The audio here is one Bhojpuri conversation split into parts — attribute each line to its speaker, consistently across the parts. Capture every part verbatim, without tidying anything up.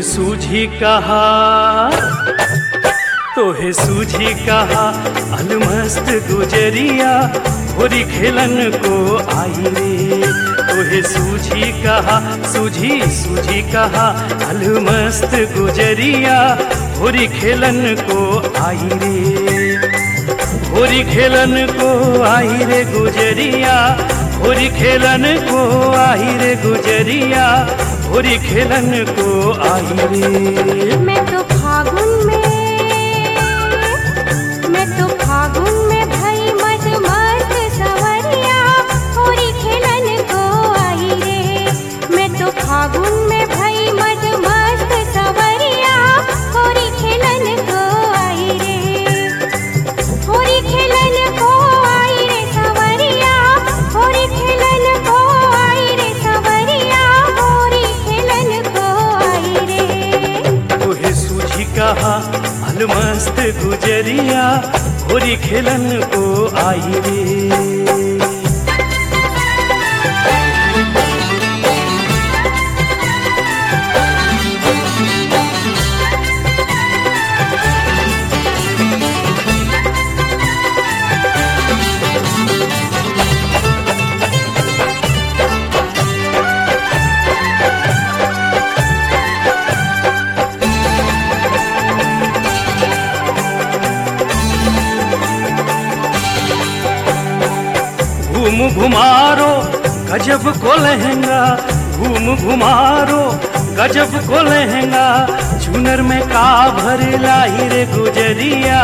Speaker 1: सूझी कहा तोहे सूझी कहा अलमस्त गुजरिया होरी खेलन को आई रे। तोहे सूझी कहा सूझी सूझी कहा अलमस्त गुजरिया होरी खेलन को आई रे। होरी खेलन को आई रे गुजरिया होरी खेलन को आई रे गुजरिया होरी खेलन को आई रे।
Speaker 2: मैं तो फागुन में मैं तो फागुन में भई मत मस्त सवरिया होरी खेलन को आई रे। मैं तो फागुन में भई मत मस्त सवरिया होरी खेलन को आई रे। होरी खेलन को आई रे सवरिया होरी खेलन को आई रे सवरिया होरी खेलन को आई रे।
Speaker 1: तोहे सूझी कहा अलमस्त गुजरिया होरी खेलन को आई रे। घूम घुमारो गजब को लहंगा घूम घुमारो गजब को लहंगा चुनर में का भर लाई रे गुजरिया।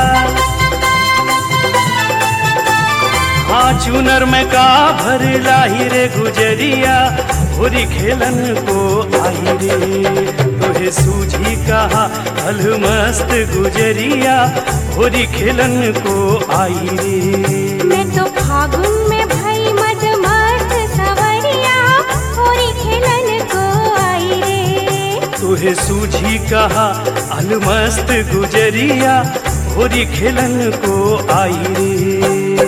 Speaker 1: हाँ चुनर में का भर लाई रे गुजरिया होरी खेलन को आई रे। तोहे सूझी कहा अलमस्त गुजरिया होरी खेलन को आई रे।
Speaker 2: मैं तो फागुन में भई मत मस्त सवरिया होरी खेलन को आई रे।
Speaker 1: तोहे सूझी कहा अलमस्त गुजरिया होरी खेलन को आई रे।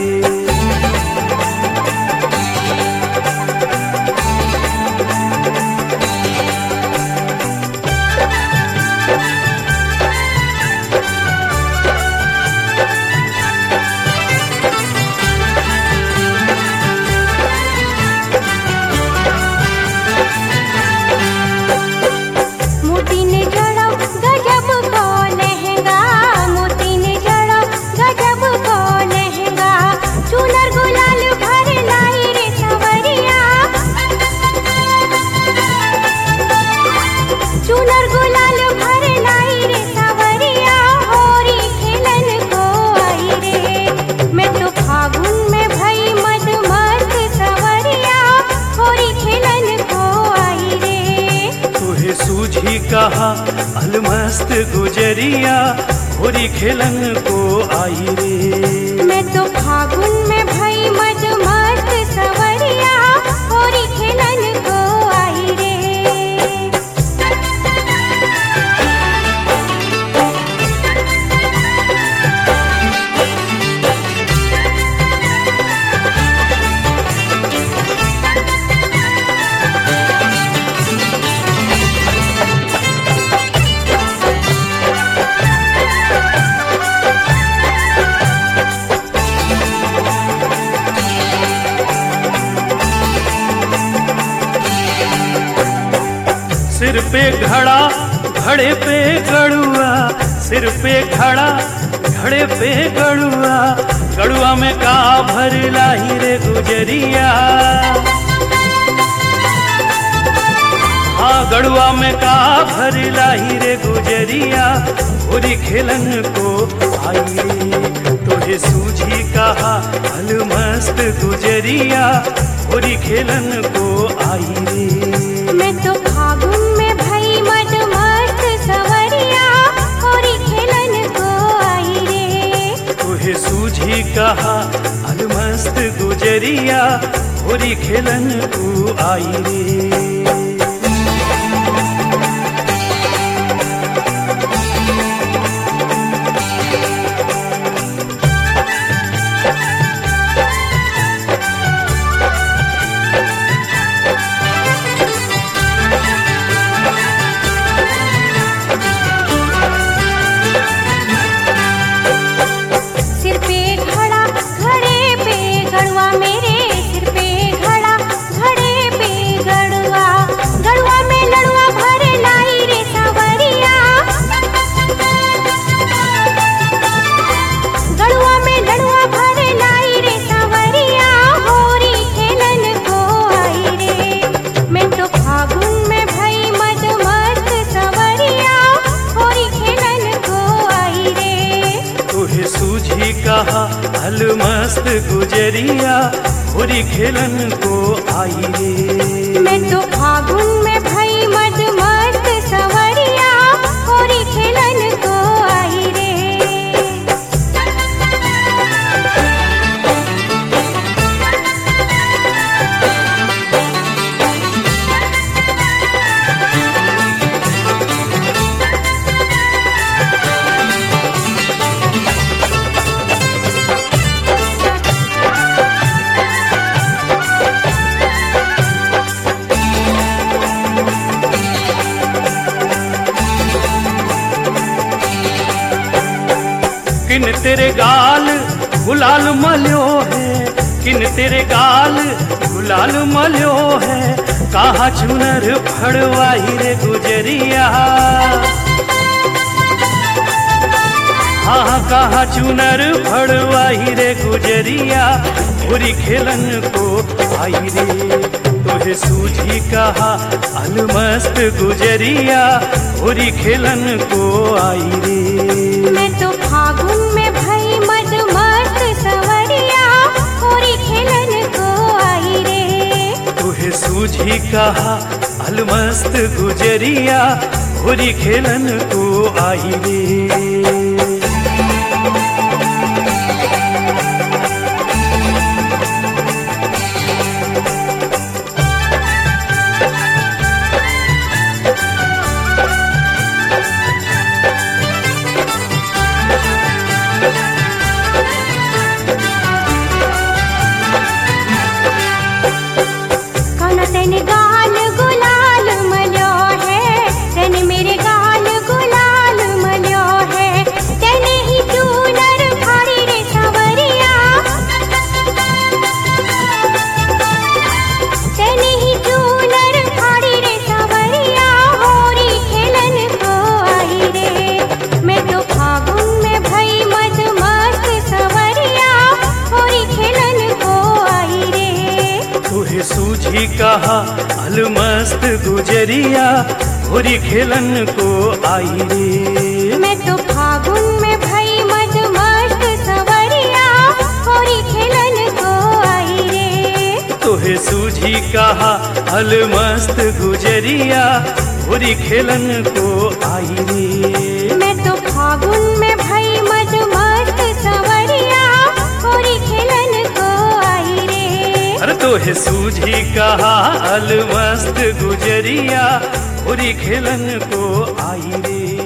Speaker 2: मोती ने जड़ा गजब को लहंगा मोती ने जड़ा गजब को लहंगा चुनर गुलाल भर लाई रे सवरिया। चुनर गुलाल भर लाई रे सवरिया होरी खेलन को आई रे। मैं तो फागुन में भई मत मस्त सवरिया होरी खेलन को आई रे।
Speaker 1: तोहे सूझी कहा अलमस्त गुजरिया होरी खेलन को आई रे।
Speaker 2: मैं तो फागुन में भई मत मस्त सवरिया होरी खेलन को आई रे।
Speaker 1: सिर पे घड़ा घड़े पे गड़ुआ सिर पे घड़ा घड़े पे गड़ुआ गड़ुआ में का भर लाई रे गुजरिया। हाँ गड़ुआ में का भर लाई रे गुजरिया होरी खेलन को आई रे। तोहे सूझी कहा अलमस्त गुजरिया होरी खेलन को आई रे।
Speaker 2: मैं तो फागुन में भई मत मस्त सवरिया होरी खेलन को आई रे।
Speaker 1: तोहे सूझी कहा अलमस्त गुजरिया होरी खेलन को आई रे। गुजरिया होरी खेलन को आई रे।
Speaker 2: मैं तो फागुन में भई मद मस्त सवरिया होरी खेलन को आई रे।
Speaker 1: किन तेरे गाल गुलाल मल्यो है, किन तेरे गाल गुलाल मल्यो है, कहाँ चुनर फड़वाई रे गुजरिया। हाँ कहाँ चुनर फड़वाई रे गुजरिया होरी खेलन को आई रे। तोहे सूझी कहा अलमस्त गुजरिया होरी खेलन को आई रे।
Speaker 2: मैं तो फागुन में भई मद मस्त सवरिया होरी खेलन को आई रे।
Speaker 1: तोहे सूझी कहा अलमस्त गुजरिया होरी खेलन को आई रे।
Speaker 2: तेने गाल गुलाल मल्यो है, तेने मेरे गाल गुलाल मल्यो है, तेने ही चूनर फाड़ी रे सवरिया, तेने ही चूनर फाड़ी रे सवरिया होरी खेलन को आई रे। मैं तो फागुन में भई मद मस्त सवरिया होरी खेलन को आई रे।
Speaker 1: तोहे सूझी कहा अलमस्त गुजरिया होरी खेलन को आई रे।
Speaker 2: मैं तो फागुन में भई मद मस्त सवरिया होरी खेलन को आई रे।
Speaker 1: तोहे सूझी कहा अलमस्त गुजरिया होरी खेलन को आई रे।
Speaker 2: मैं तो फागुन में भई मद मस्त सवरिया होरी खेलन को आई रे।
Speaker 1: अरे तोहे सूझी कहा अलमस्त गुजरिया होरी खेलन को आई रे।